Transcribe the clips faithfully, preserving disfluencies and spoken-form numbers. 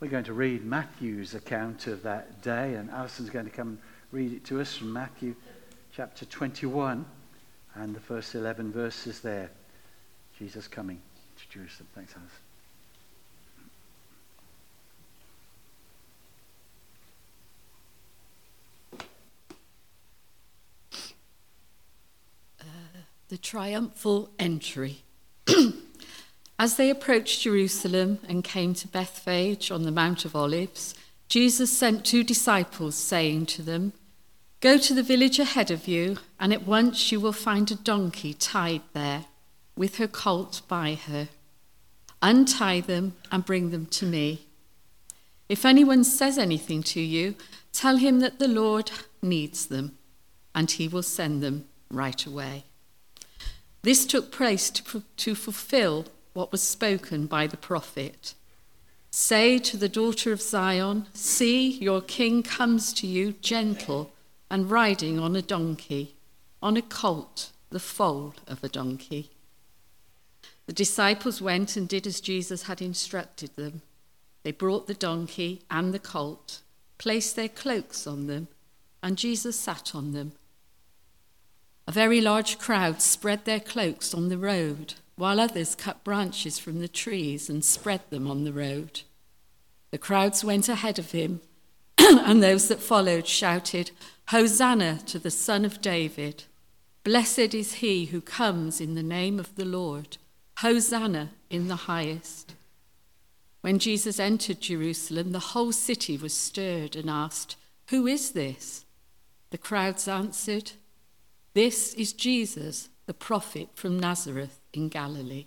We're going to read Matthew's account of that day, and Alison's going to come and read it to us from Matthew chapter twenty-one and the first eleven verses there. Jesus coming to Jerusalem. Thanks, Alison. Uh, the triumphal entry. As they approached Jerusalem and came to Bethphage on the Mount of Olives, Jesus sent two disciples, saying to them, "Go to the village ahead of you, and at once you will find a donkey tied there, with her colt by her. Untie them and bring them to me. If anyone says anything to you, tell him that the Lord needs them, and he will send them right away." This took place to, to fulfill what was spoken by the prophet. "Say to the daughter of Zion, see, your king comes to you gentle and riding on a donkey, on a colt, the foal of a donkey." The disciples went and did as Jesus had instructed them. They brought the donkey and the colt, placed their cloaks on them, and Jesus sat on them. A very large crowd spread their cloaks on the road, while others cut branches from the trees and spread them on the road. The crowds went ahead of him, and those that followed shouted, "Hosanna to the Son of David! Blessed is he who comes in the name of the Lord! Hosanna in the highest!" When Jesus entered Jerusalem, the whole city was stirred and asked, "Who is this?" The crowds answered, "This is Jesus, the prophet from Nazareth in Galilee."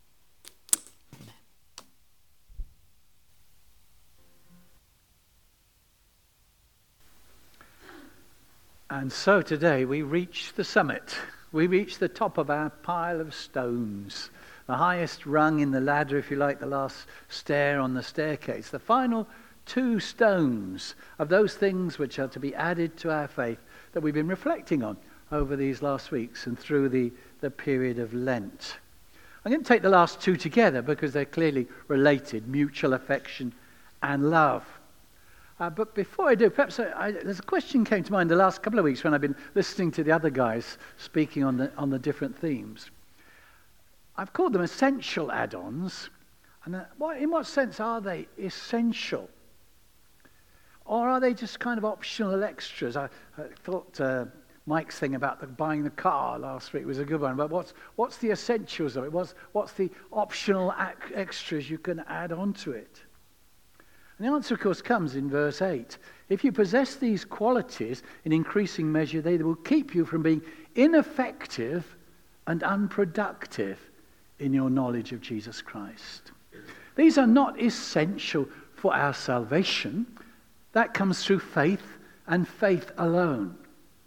And so today we reach the summit. We reach the top of our pile of stones, the highest rung in the ladder, if you like, the last stair on the staircase, the final two stones of those things which are to be added to our faith that we've been reflecting on over these last weeks and through the, the period of Lent. I'm going to take the last two together because they're clearly related: mutual affection and love. Uh, but before I do, perhaps I, I, there's a question came to mind the last couple of weeks when I've been listening to the other guys speaking on the, on the different themes. I've called them essential add-ons. And uh, what, in what sense are they essential? Or are they just kind of optional extras? I, I thought uh, Mike's thing about the, buying the car last week was a good one. But what's what's the essentials of it? What's, what's the optional ac- extras you can add on to it? And the answer, of course, comes in verse eight. If you possess these qualities in increasing measure, they will keep you from being ineffective and unproductive in your knowledge of Jesus Christ. These are not essential for our salvation. That comes through faith and faith alone.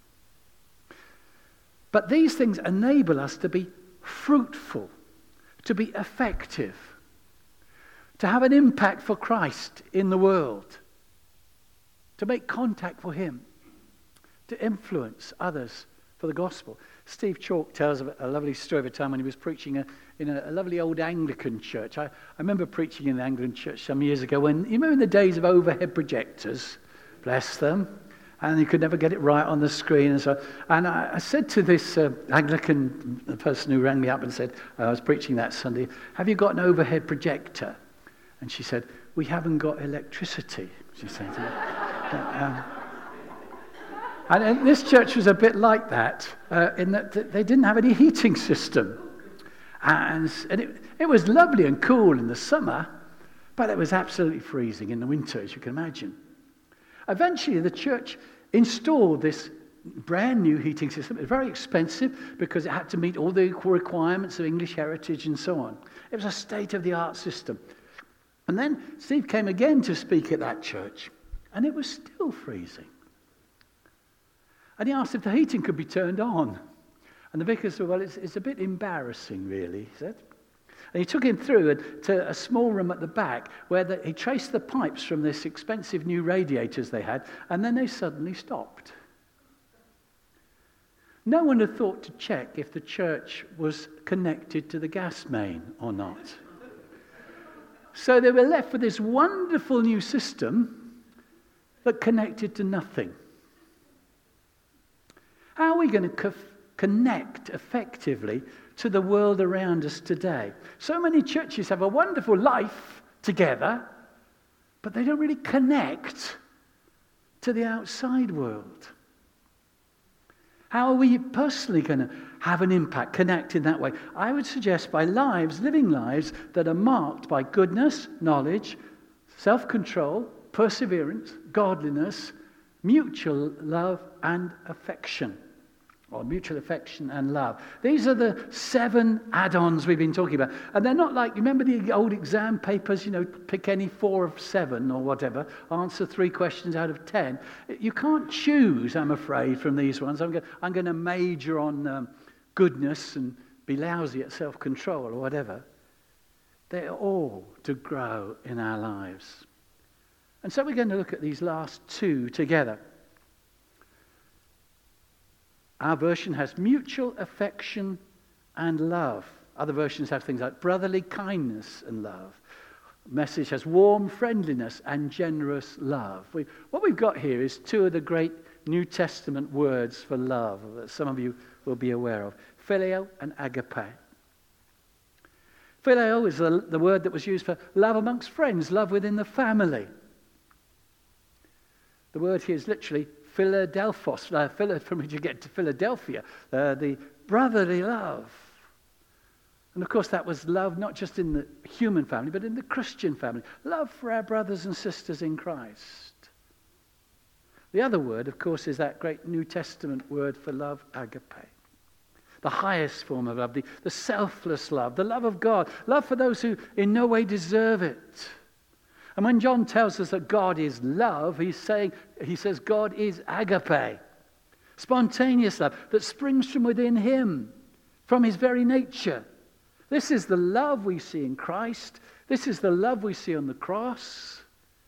But these things enable us to be fruitful, to be effective, to have an impact for Christ in the world, to make contact for him, to influence others for the gospel. Steve Chalk tells a, a lovely story of a time when he was preaching a, in a, a lovely old Anglican church. I, I remember preaching in the Anglican church some years ago when, you remember in the days of overhead projectors, bless them, and you could never get it right on the screen. And so, and I, I said to this uh, Anglican the person who rang me up and said, I was preaching that Sunday, "Have you got an overhead projector?" And she said, "We haven't got electricity," she said. um, and, and this church was a bit like that, uh, in that they didn't have any heating system. And, and it, it was lovely and cool in the summer, but it was absolutely freezing in the winter, as you can imagine. Eventually, the church installed this brand new heating system. It was very expensive because it had to meet all the equal requirements of English heritage and so on. It was a state-of-the-art system. And then Steve came again to speak at that church, and it was still freezing. And he asked if the heating could be turned on. And the vicar said, "Well, it's, it's a bit embarrassing, really," he said. And he took him through a, to a small room at the back where the, he traced the pipes from this expensive new radiators they had, and then they suddenly stopped. No one had thought to check if the church was connected to the gas main or not. So they were left with this wonderful new system that connected to nothing. How are we going to co- connect effectively to the world around us today? So many churches have a wonderful life together, but they don't really connect to the outside world. How are we personally going to have an impact, connect in that way? I would suggest by lives, living lives that are marked by goodness, knowledge, self-control, perseverance, godliness, mutual love and affection. Or mutual affection and love. These are the seven add-ons we've been talking about. And they're not like, remember the old exam papers, you know, pick any four of seven or whatever, answer three questions out of ten. You can't choose, I'm afraid, from these ones. I'm going, I'm going to major on um, goodness and be lousy at self-control or whatever. They're all to grow in our lives. And so we're going to look at these last two together. Our version has mutual affection and love. Other versions have things like brotherly kindness and love. Message has warm friendliness and generous love. We, what we've got here is two of the great New Testament words for love that some of you will be aware of. Phileo and agape. Phileo is the, the word that was used for love amongst friends, love within the family. The word here is literally Philadelphos, uh, from which you get to Philadelphia, uh, the brotherly love. And of course that was love not just in the human family, but in the Christian family. Love for our brothers and sisters in Christ. The other word, of course, is that great New Testament word for love, agape. The highest form of love, the, the selfless love, the love of God, love for those who in no way deserve it. And when John tells us that God is love, he's saying, he says God is agape. Spontaneous love that springs from within him, from his very nature. This is the love we see in Christ. This is the love we see on the cross.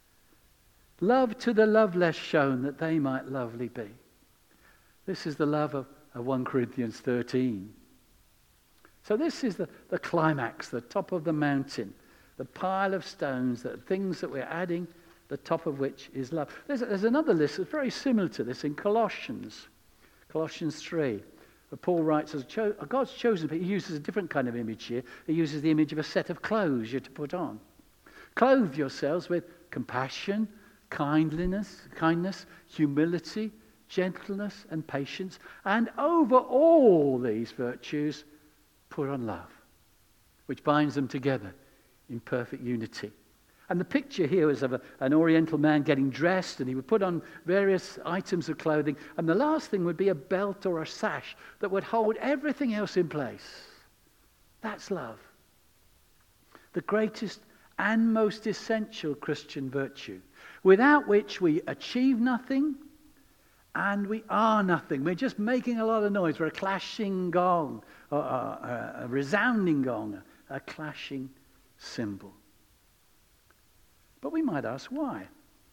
Love to the loveless shown that they might lovely be. This is the love of, of First Corinthians thirteen. So this is the, the climax, the top of the mountain. The pile of stones, the things that we're adding, the top of which is love. There's, there's another list that's very similar to this in Colossians. Colossians three. Where Paul writes, as cho- God's chosen, but he uses a different kind of image here. He uses the image of a set of clothes you're to put on. Clothe yourselves with compassion, kindliness, kindness, humility, gentleness, and patience. And over all these virtues, put on love, which binds them together in perfect unity. And the picture here is of a, an oriental man getting dressed, and he would put on various items of clothing, and the last thing would be a belt or a sash that would hold everything else in place. That's love. The greatest and most essential Christian virtue, without which we achieve nothing and we are nothing. We're just making a lot of noise. We're a clashing gong, or a, a resounding gong, a clashing symbol. But we might ask why?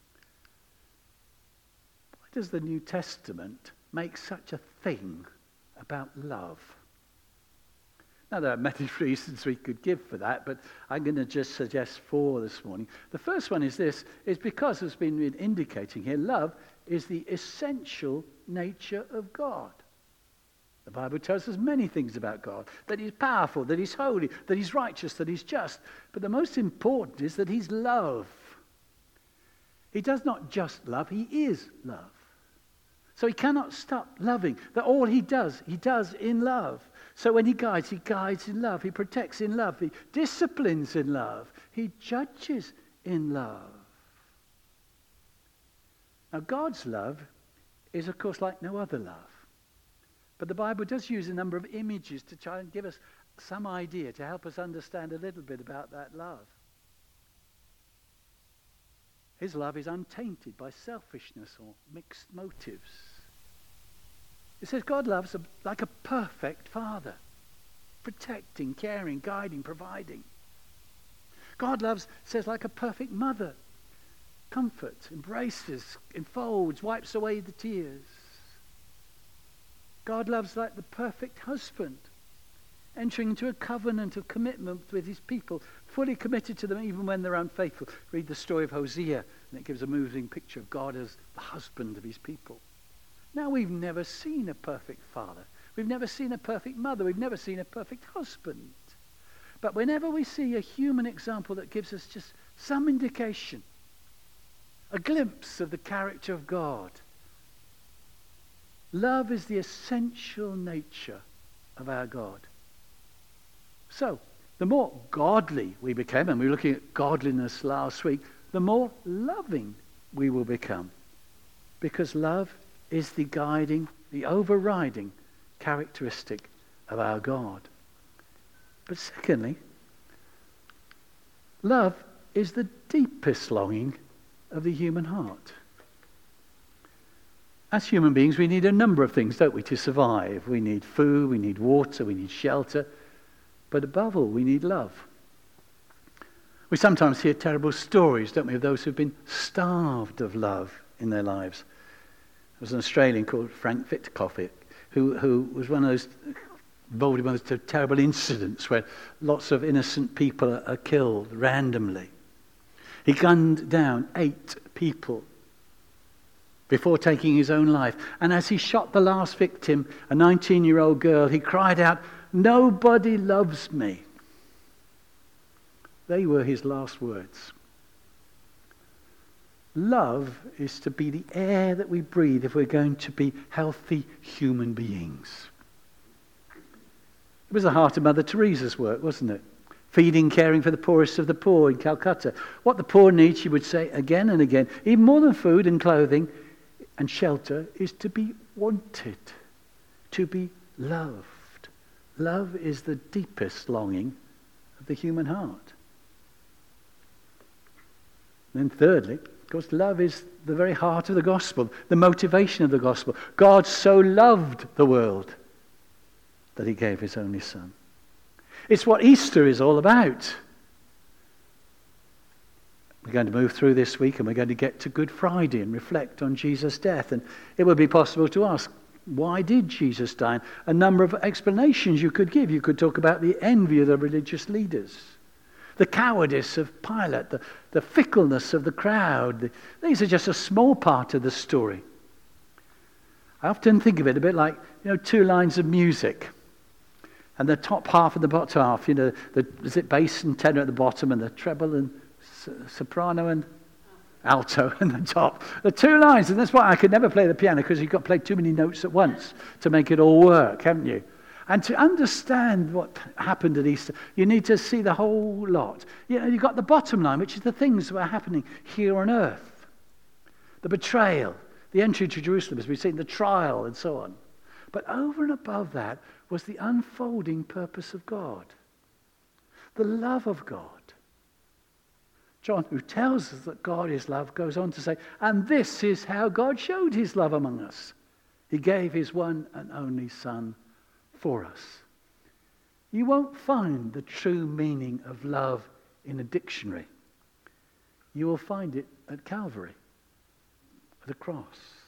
Why does the New Testament make such a thing about love? Now, there are many reasons we could give for that, but I'm going to just suggest four this morning. The first one is this, is because, as has been indicating here, love is the essential nature of God. The Bible tells us many things about God, that he's powerful, that he's holy, that he's righteous, that he's just. But the most important is that he's love. He does not just love, he is love. So he cannot stop loving. That all he does, he does in love. So when he guides, he guides in love. He protects in love. He disciplines in love. He judges in love. Now, God's love is, of course, like no other love. But the Bible does use a number of images to try and give us some idea, to help us understand a little bit about that love. His love is untainted by selfishness or mixed motives. It says God loves a, like a perfect father, protecting, caring, guiding, providing. God loves, says, like a perfect mother, comforts, embraces, enfolds, wipes away the tears. God loves like the perfect husband, entering into a covenant of commitment with his people, fully committed to them even when they're unfaithful. Read the story of Hosea, and it gives a moving picture of God as the husband of his people. Now, we've never seen a perfect father. We've never seen a perfect mother. We've never seen a perfect husband. But whenever we see a human example that gives us just some indication, a glimpse of the character of God, love is the essential nature of our God. So, the more godly we become, and we were looking at godliness last week, the more loving we will become. Because love is the guiding, the overriding characteristic of our God. But secondly, love is the deepest longing of the human heart. As human beings, we need a number of things, don't we, to survive? We need food, we need water, we need shelter, but above all, we need love. We sometimes hear terrible stories, don't we, of those who've been starved of love in their lives. There was an Australian called Frank Fitkoff, who, who was one of those involved in one of those terrible incidents where lots of innocent people are, are killed randomly. He gunned down eight people before taking his own life. And as he shot the last victim, a nineteen-year-old girl, he cried out, "Nobody loves me." They were his last words. Love is to be the air that we breathe if we're going to be healthy human beings. It was the heart of Mother Teresa's work, wasn't it? Feeding, caring for the poorest of the poor in Calcutta. What the poor need, she would say again and again, even more than food and clothing and shelter, is to be wanted, to be loved. Love is the deepest longing of the human heart. And then thirdly, of course, love is the very heart of the gospel, the motivation of the gospel. God so loved the world that he gave his only son. It's what Easter is all about. We're going to move through this week and we're going to get to Good Friday and reflect on Jesus' death. And it would be possible to ask, why did Jesus die? A number of explanations you could give. You could talk about the envy of the religious leaders, the cowardice of Pilate, the, the fickleness of the crowd. The, these are just a small part of the story. I often think of it a bit like, you know, two lines of music. And the top half and the bottom half, you know, the, is it bass and tenor at the bottom and the treble and s- soprano and alto at the top. The two lines, and that's why I could never play the piano, because you've got to play too many notes at once to make it all work, haven't you? And to understand what happened at Easter, you need to see the whole lot. You know, you've got the bottom line, which is the things that were happening here on earth. The betrayal, the entry to Jerusalem, as we've seen, the trial and so on. But over and above that was the unfolding purpose of God. The love of God. John, who tells us that God is love, goes on to say, and this is how God showed his love among us. He gave his one and only Son for us. You won't find the true meaning of love in a dictionary. You will find it at Calvary, at the cross.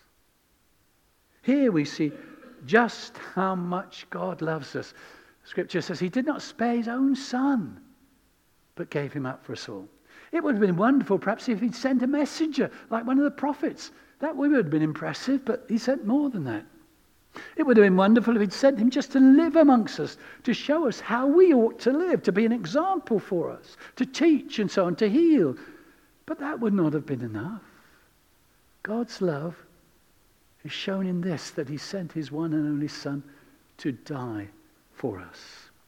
Here we see just how much God loves us. Scripture says he did not spare his own Son, but gave him up for us all. It would have been wonderful perhaps if he'd sent a messenger like one of the prophets. That would have been impressive, but he sent more than that. It would have been wonderful if he'd sent him just to live amongst us, to show us how we ought to live, to be an example for us, to teach and so on, to heal. But that would not have been enough. God's love is shown in this, that he sent his one and only Son to die for us.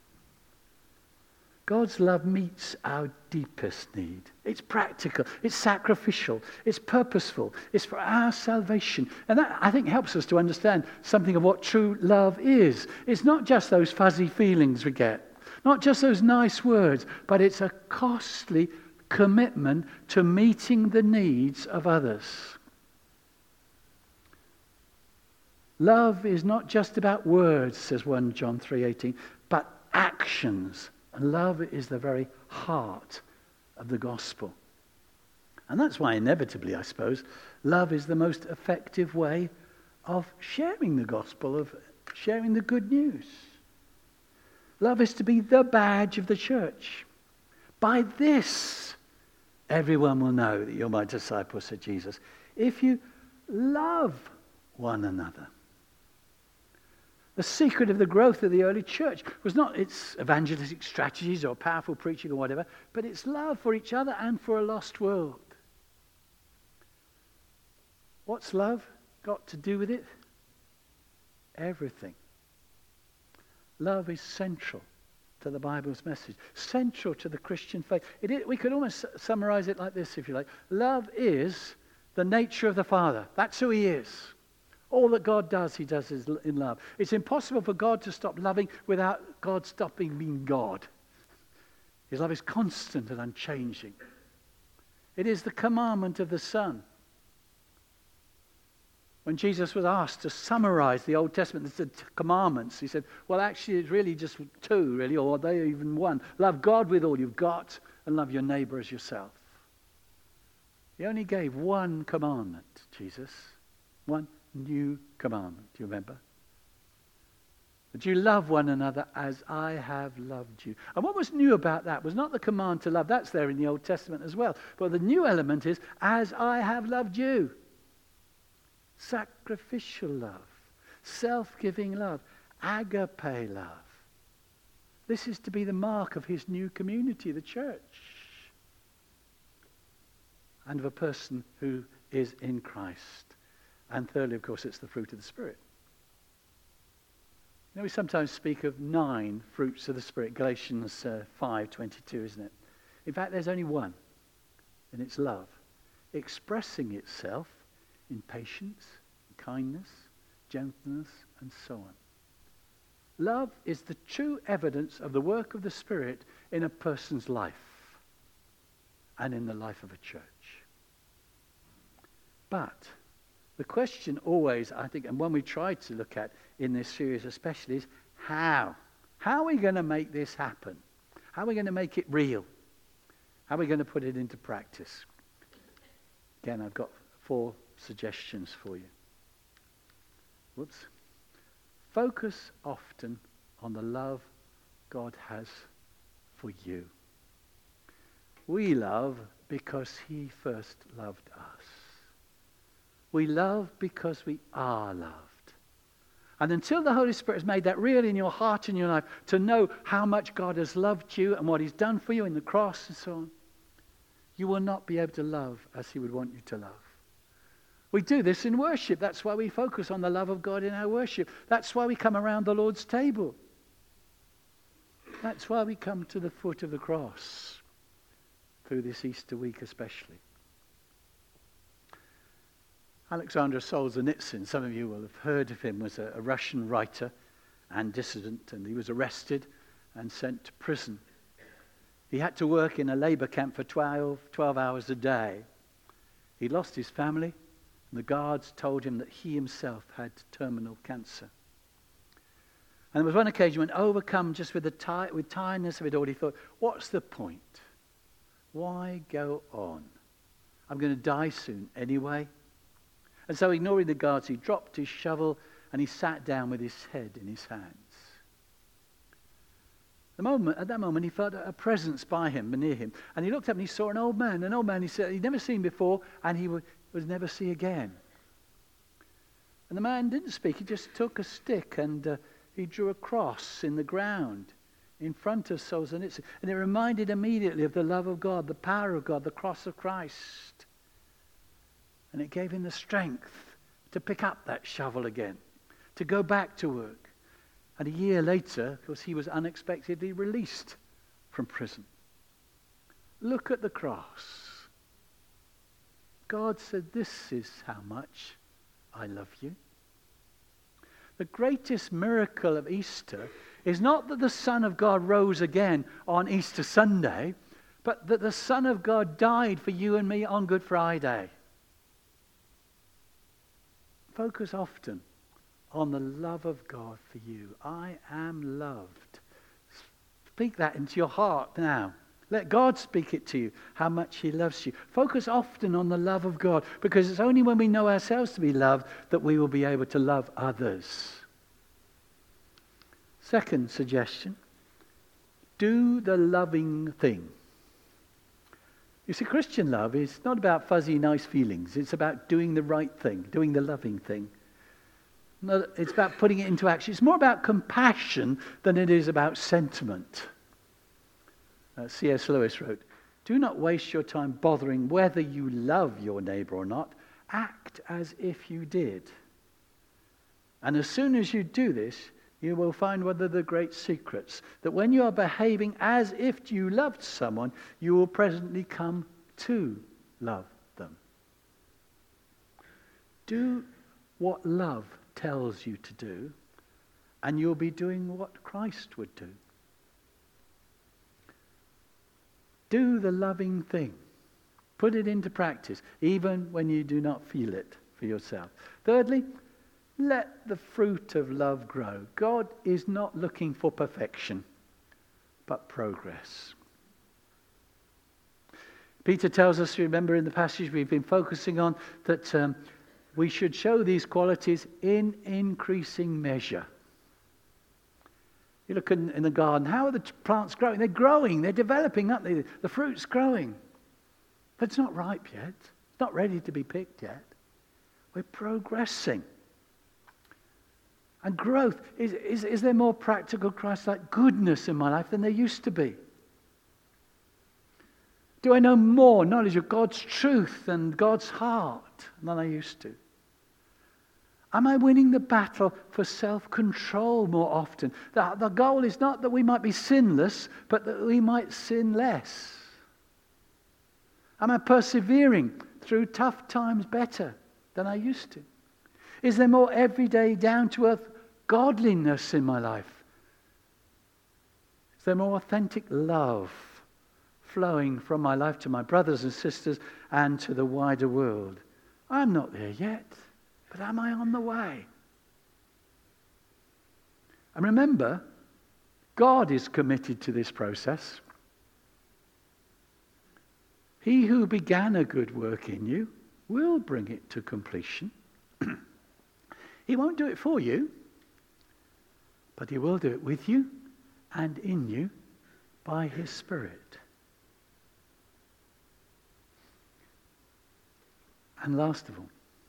God's love meets our deepest need. It's practical, it's sacrificial, it's purposeful, it's for our salvation. And that, I think, helps us to understand something of what true love is. It's not just those fuzzy feelings we get, not just those nice words, but it's a costly commitment to meeting the needs of others. Love is not just about words, says First John three eighteen, but actions. And love is the very heart of the gospel. And that's why inevitably, I suppose, love is the most effective way of sharing the gospel, of sharing the good news. Love is to be the badge of the church. By this, everyone will know that you're my disciples, said Jesus, if you love one another. The secret of the growth of the early church was not its evangelistic strategies or powerful preaching or whatever, but its love for each other and for a lost world. What's love got to do with it? Everything. Love is central to the Bible's message, central to the Christian faith. It is, we could almost summarize it like this, if you like. Love is the nature of the Father. That's who he is. All that God does, he does is in love. It's impossible for God to stop loving without God stopping being God. His love is constant and unchanging. It is the commandment of the Son. When Jesus was asked to summarize the Old Testament, the commandments, he said, well, actually, it's really just two, really, or are they even one? Love God with all you've got and love your neighbor as yourself. He only gave one commandment, Jesus. One new commandment. Do you remember? That you love one another as I have loved you. And what was new about that was not the command to love. That's there in the Old Testament as well. But the new element is, as I have loved you. Sacrificial love, self-giving love, agape love. This is to be the mark of his new community, the church, and of a person who is in Christ. And thirdly, of course, it's the fruit of the Spirit. You know, we sometimes speak of nine fruits of the Spirit, Galatians uh, five twenty-two, isn't it? In fact, there's only one, and it's love, expressing itself in patience, kindness, gentleness, and so on. Love is the true evidence of the work of the Spirit in a person's life and in the life of a church. But the question always, I think, and one we try to look at in this series especially, is how? How are we going to make this happen? How are we going to make it real? How are we going to put it into practice? Again, I've got four suggestions for you. Whoops. Focus often on the love God has for you. We love because he first loved us. We love because we are loved. And until the Holy Spirit has made that real in your heart and your life, to know how much God has loved you and what he's done for you in the cross and so on, you will not be able to love as he would want you to love. We do this in worship. That's why we focus on the love of God in our worship. That's why we come around the Lord's table. That's why we come to the foot of the cross through this Easter week especially. Alexander Solzhenitsyn, some of you will have heard of him, was a, a Russian writer and dissident, and he was arrested and sent to prison. He had to work in a labor camp for twelve, twelve hours a day. He lost his family, and the guards told him that he himself had terminal cancer. And there was one occasion when, overcome just with the ti- with tiredness of it all, he thought, what's the point? Why go on? I'm going to die soon anyway. And so, ignoring the guards, he dropped his shovel and he sat down with his head in his hands. The moment, at that moment, he felt a presence by him, near him. And he looked up and he saw an old man, an old man he said he'd never seen before, and he would, would never see again. And the man didn't speak. He just took a stick and uh, he drew a cross in the ground in front of Solzhenitsyn. And it reminded immediately of the love of God, the power of God, the cross of Christ. And it gave him the strength to pick up that shovel again, to go back to work. And a year later, of course, he was unexpectedly released from prison. Look at the cross. God said, this is how much I love you. The greatest miracle of Easter is not that the Son of God rose again on Easter Sunday, but that the Son of God died for you and me on Good Friday. Focus often on the love of God for you. I am loved. Speak that into your heart now. Let God speak it to you, how much he loves you. Focus often on the love of God, because it's only when we know ourselves to be loved that we will be able to love others. Second suggestion, do the loving thing. You see, Christian love is not about fuzzy, nice feelings. It's about doing the right thing, doing the loving thing. No, it's about putting it into action. It's more about compassion than it is about sentiment. Uh, C S Lewis wrote, "Do not waste your time bothering whether you love your neighbor or not. Act as if you did. And as soon as you do this, you will find one of the great secrets, that when you are behaving as if you loved someone, you will presently come to love them." Do what love tells you to do, and you'll be doing what Christ would do. Do the loving thing. Put it into practice, even when you do not feel it for yourself. Thirdly, let the fruit of love grow. God is not looking for perfection, but progress. Peter tells us, remember in the passage we've been focusing on, that um, we should show these qualities in increasing measure. You look in, in the garden, how are the plants growing? They're growing, they're developing, aren't they? The fruit's growing. But it's not ripe yet. It's not ready to be picked yet. We're progressing. And growth, is, is, is there more practical Christ-like goodness in my life than there used to be? Do I know more knowledge of God's truth and God's heart than I used to? Am I winning the battle for self-control more often? The, the goal is not that we might be sinless, but that we might sin less. Am I persevering through tough times better than I used to? Is there more everyday, down-to-earth godliness in my life? Is there more authentic love flowing from my life to my brothers and sisters and to the wider world? I'm not there yet, but am I on the way? And remember, God is committed to this process. He who began a good work in you will bring it to completion. He won't do it for you, but he will do it with you and in you by his Spirit. And last of all,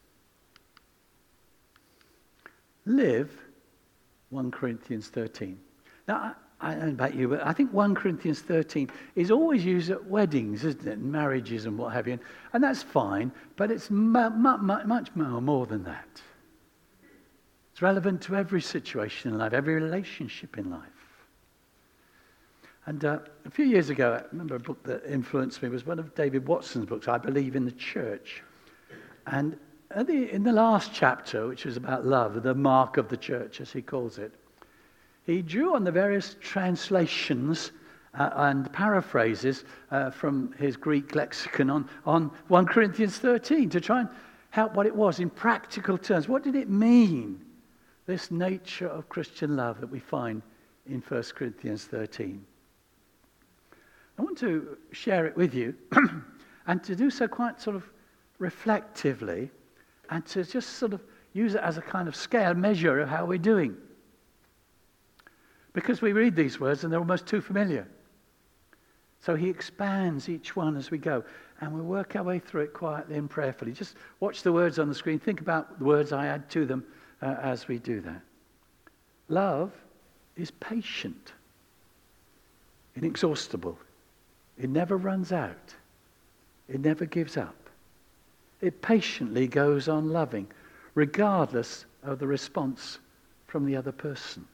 live First Corinthians thirteen. Now, I, I don't know about you, but I think First Corinthians thirteen is always used at weddings, isn't it? And marriages and what have you. And that's fine, but it's mu- mu- mu- much more, more than that. It's relevant to every situation in life, every relationship in life. And uh, a few years ago, I remember a book that influenced me was one of David Watson's books, I Believe in the Church. And at the, in the last chapter, which was about love, the mark of the church, as he calls it, he drew on the various translations uh, and paraphrases uh, from his Greek lexicon on, on First Corinthians thirteen to try and help what it was in practical terms. What did it mean, this nature of Christian love that we find in First Corinthians thirteen? I want to share it with you and to do so quite sort of reflectively and to just sort of use it as a kind of scale measure of how we're doing. Because we read these words and they're almost too familiar. So he expands each one as we go and we work our way through it quietly and prayerfully. Just watch the words on the screen. Think about the words I add to them uh, as we do that. Love is patient, inexhaustible. It never runs out. It never gives up. It patiently goes on loving, regardless of the response from the other person.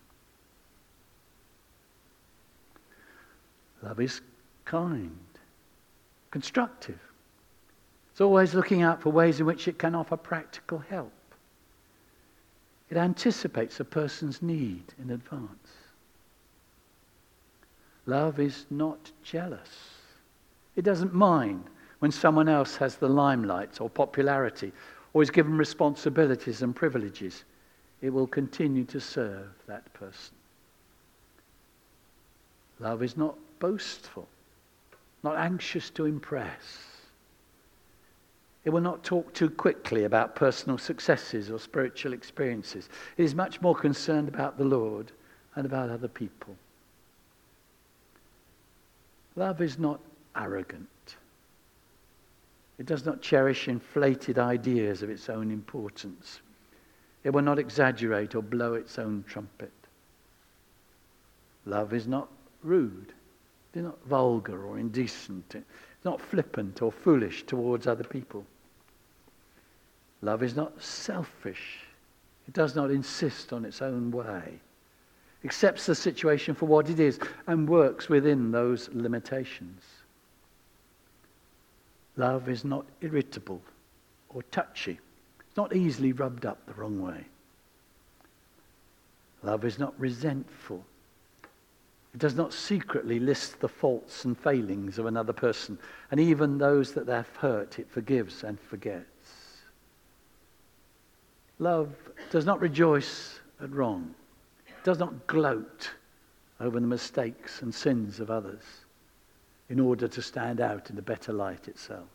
Love is kind, constructive. It's always looking out for ways in which it can offer practical help. It anticipates a person's need in advance. Love is not jealous. It doesn't mind when someone else has the limelight or popularity or is given responsibilities and privileges. It will continue to serve that person. Love is not boastful, not anxious to impress. It will not talk too quickly about personal successes or spiritual experiences. It is much more concerned about the Lord and about other people. Love is not arrogant. It does not cherish inflated ideas of its own importance. It will not exaggerate or blow its own trumpet. Love is not rude. It is not vulgar or indecent. It's not flippant or foolish towards other people. Love is not selfish. It does not insist on its own way. Accepts the situation for what it is and works within those limitations. Love is not irritable or touchy. It's not easily rubbed up the wrong way. Love is not resentful. It does not secretly list the faults and failings of another person, and even those that they have hurt, it forgives and forgets. Love does not rejoice at wrong. It does not gloat over the mistakes and sins of others in order to stand out in a better light itself.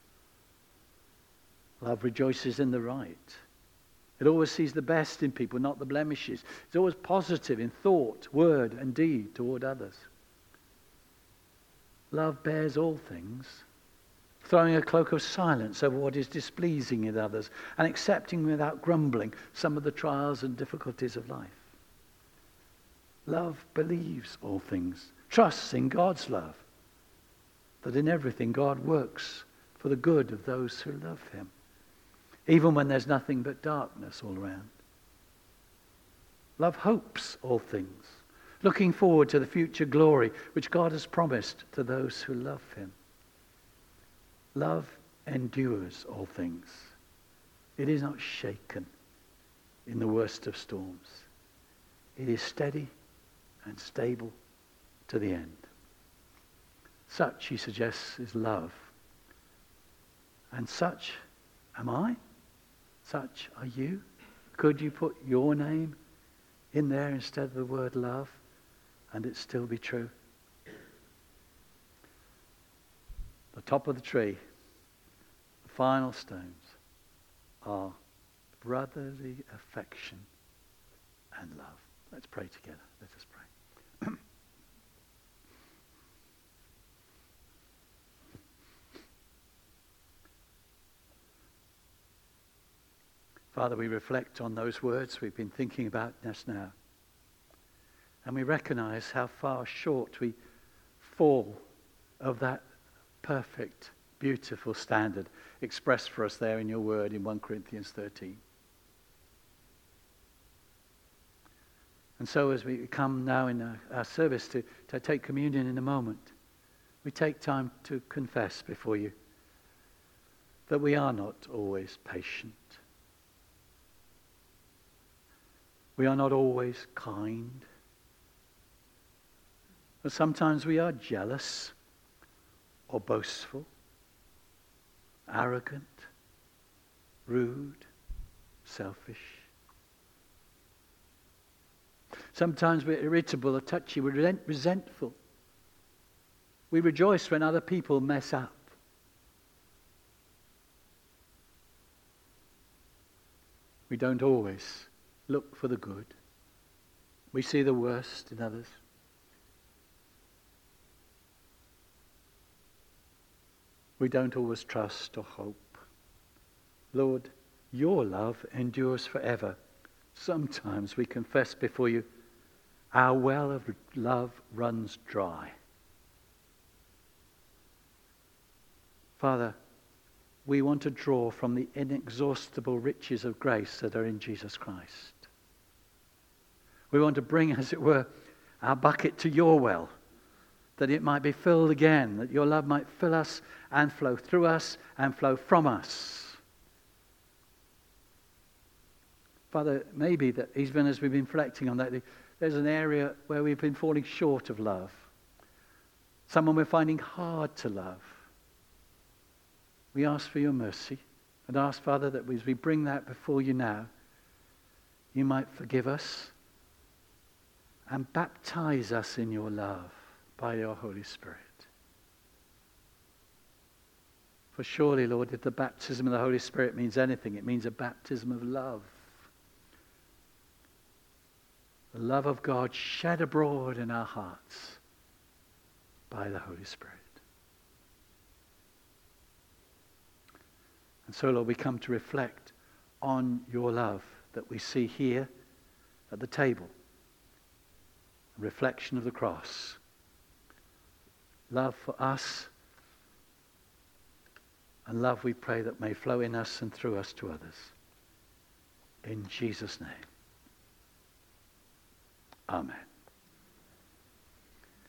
Love rejoices in the right. It always sees the best in people, not the blemishes. It's always positive in thought, word, and deed toward others. Love bears all things, throwing a cloak of silence over what is displeasing in others and accepting without grumbling some of the trials and difficulties of life. Love believes all things, trusts in God's love, that in everything God works for the good of those who love him, even when there's nothing but darkness all around. Love hopes all things, looking forward to the future glory which God has promised to those who love him. Love endures all things. It is not shaken in the worst of storms. It is steady and stable to the end. Such, he suggests, is love. And such am I? Such are you? Could you put your name in there instead of the word love and it still be true? The top of the tree, the final stones, are brotherly affection and love. Let's pray together. Let us pray. Father, we reflect on those words we've been thinking about just now. And we recognize how far short we fall of that perfect, beautiful standard expressed for us there in your word in First Corinthians thirteen. And so as we come now in our, our service to, to take communion in a moment, we take time to confess before you that we are not always patient. We are not always kind. But sometimes we are jealous or boastful, arrogant, rude, selfish. Sometimes we're irritable or touchy, we're resent- resentful. We rejoice when other people mess up. We don't always look for the good. We see the worst in others. We don't always trust or hope. Lord, your love endures forever. Sometimes we confess before you, our well of love runs dry. Father, we want to draw from the inexhaustible riches of grace that are in Jesus Christ. We want to bring, as it were, our bucket to your well, that it might be filled again, that your love might fill us and flow through us and flow from us. Father, maybe that even as we've been reflecting on that, there's an area where we've been falling short of love. Someone we're finding hard to love. We ask for your mercy and ask, Father, that as we bring that before you now, you might forgive us and baptize us in your love by your Holy Spirit. For surely, Lord, if the baptism of the Holy Spirit means anything, it means a baptism of love. The love of God shed abroad in our hearts by the Holy Spirit. So, Lord, we come to reflect on your love that we see here at the table. A reflection of the cross. Love for us, and love, we pray, that may flow in us and through us to others. In Jesus' name. Amen.